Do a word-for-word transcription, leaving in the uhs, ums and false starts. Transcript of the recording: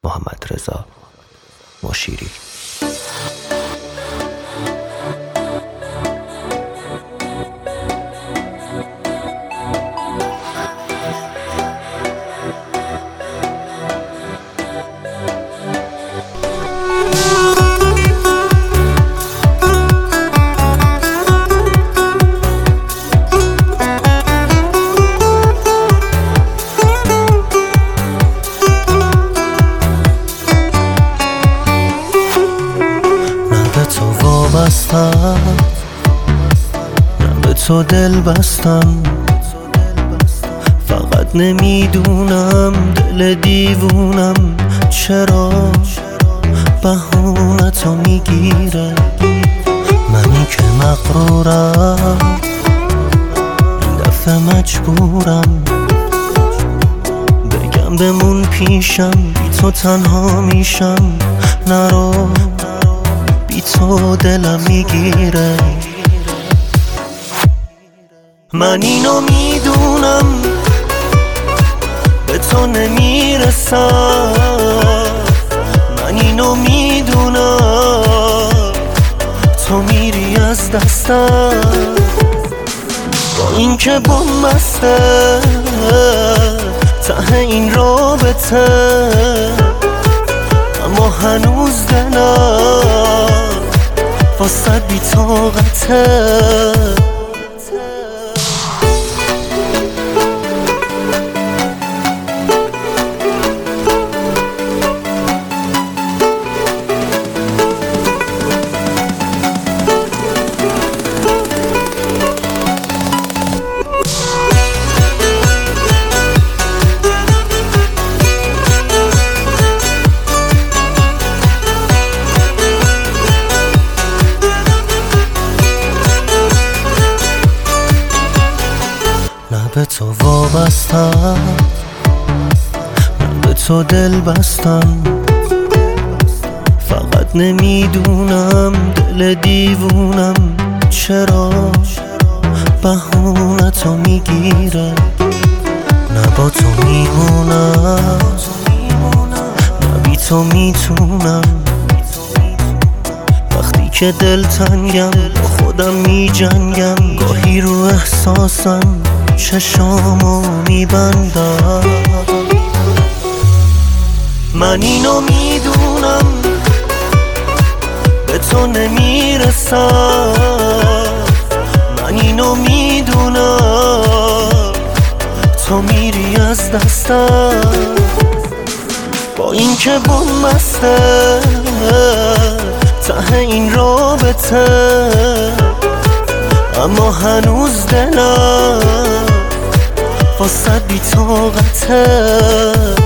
محمدرضا مشیری. بستم نه به تو دل بستم، فقط نمیدونم دل دیوونم چرا بهونه تو میگیره. منی که مغرورم این دفعه مجبورم بگم بمون پیشم، بی تو تنها میشم، نرو بی تو دلم میگیره. من اینو میدونم به تو نمیرسم، من اینو میدونم تو میری از دستم. با این که بم بسته ته این رابطه، اما هنوز دلم واسه بی طاقته. نه به تو وابستم نه به تو دل بستم، فقط نمیدونم دل دیوونم چرا بهونه تو میگیره. نه با تو میمونم نه بی تو میتونم، وقتی که دل تنگم با خودم میجنگم، گاهی رو احساسم چشامو میبندم. من اینو میدونم به تو نمیرسم، من اینو میدونم تو میری از دستم. با این که بم بسته ته این رابطه، اما هنوز دلم واسه بی طاقته.